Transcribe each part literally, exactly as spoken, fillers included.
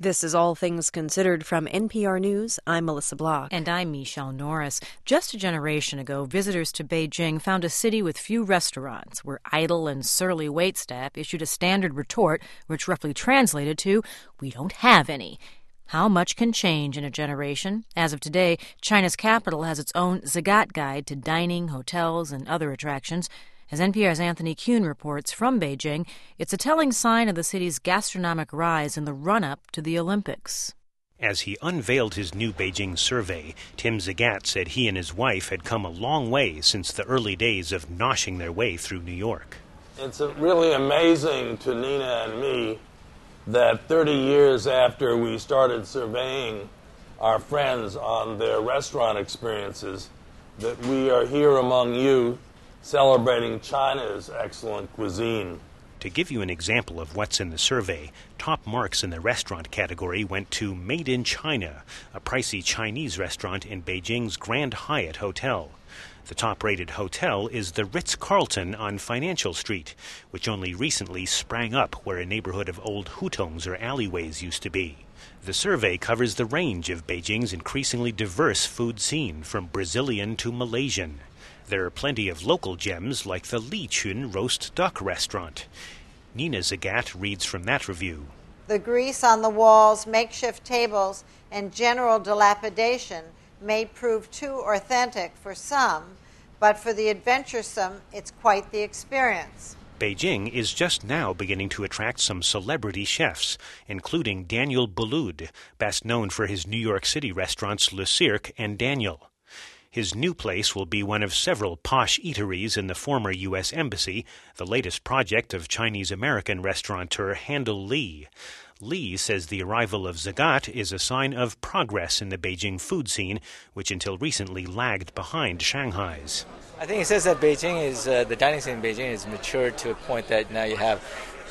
This is All Things Considered from N P R News. I'm Melissa Block. And I'm Michelle Norris. Just a generation ago, visitors to Beijing found a city with few restaurants, where idle and surly waitstaff issued a standard retort, which roughly translated to, "We don't have any." How much can change in a generation? As of today, China's capital has its own Zagat guide to dining, hotels, and other attractions. As N P R's Anthony Kuhn reports from Beijing, it's a telling sign of the city's gastronomic rise in the run-up to the Olympics. As he unveiled his new Beijing survey, Tim Zagat said he and his wife had come a long way since the early days of noshing their way through New York. It's really amazing to Nina and me that thirty years after we started surveying our friends on their restaurant experiences, that we are here among you celebrating China's excellent cuisine. To give you an example of what's in the survey, top marks in the restaurant category went to Made in China, a pricey Chinese restaurant in Beijing's Grand Hyatt Hotel. The top-rated hotel is the Ritz-Carlton on Financial Street, which only recently sprang up where a neighborhood of old hutongs or alleyways used to be. The survey covers the range of Beijing's increasingly diverse food scene, from Brazilian to Malaysian. There are plenty of local gems like the Li Chun roast duck restaurant. Nina Zagat reads from that review. The grease on the walls, makeshift tables, and general dilapidation may prove too authentic for some, but for the adventuresome, it's quite the experience. Beijing is just now beginning to attract some celebrity chefs, including Daniel Boulud, best known for his New York City restaurants Le Cirque and Daniel. His new place will be one of several posh eateries in the former U S Embassy, the latest project of Chinese-American restaurateur Handel Li. Li says the arrival of Zagat is a sign of progress in the Beijing food scene, which until recently lagged behind Shanghai's. I think it says that Beijing is, uh, the dining scene in Beijing is matured to a point that now you have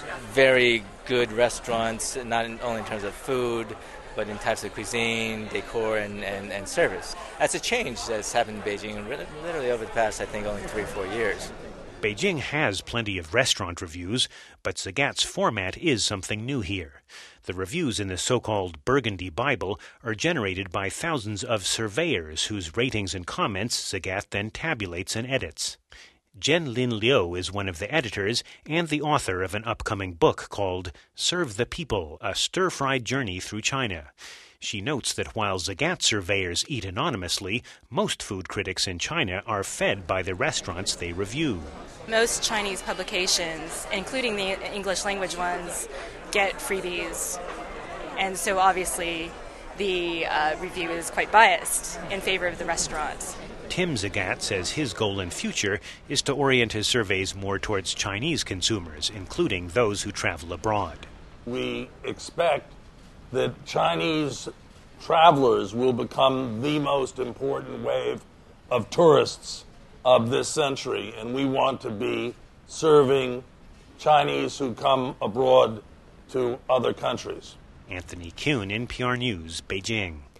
very good restaurants, not only in terms of food, but in types of cuisine, decor, and, and, and service. That's a change that's happened in Beijing literally over the past, I think, only three, four years. Beijing has plenty of restaurant reviews, but Zagat's format is something new here. The reviews in the so-called Burgundy Bible are generated by thousands of surveyors whose ratings and comments Zagat then tabulates and edits. Jen Lin Liu is one of the editors and the author of an upcoming book called Serve the People, A Stir-Fried Journey Through China. She notes that while Zagat surveyors eat anonymously, most food critics in China are fed by the restaurants they review. Most Chinese publications, including the English language ones, get freebies. And so obviously the uh, review is quite biased in favor of the restaurants. Tim Zagat says his goal in future is to orient his surveys more towards Chinese consumers, including those who travel abroad. We expect that Chinese travelers will become the most important wave of tourists of this century, and we want to be serving Chinese who come abroad to other countries. Anthony Kuhn, N P R News, Beijing.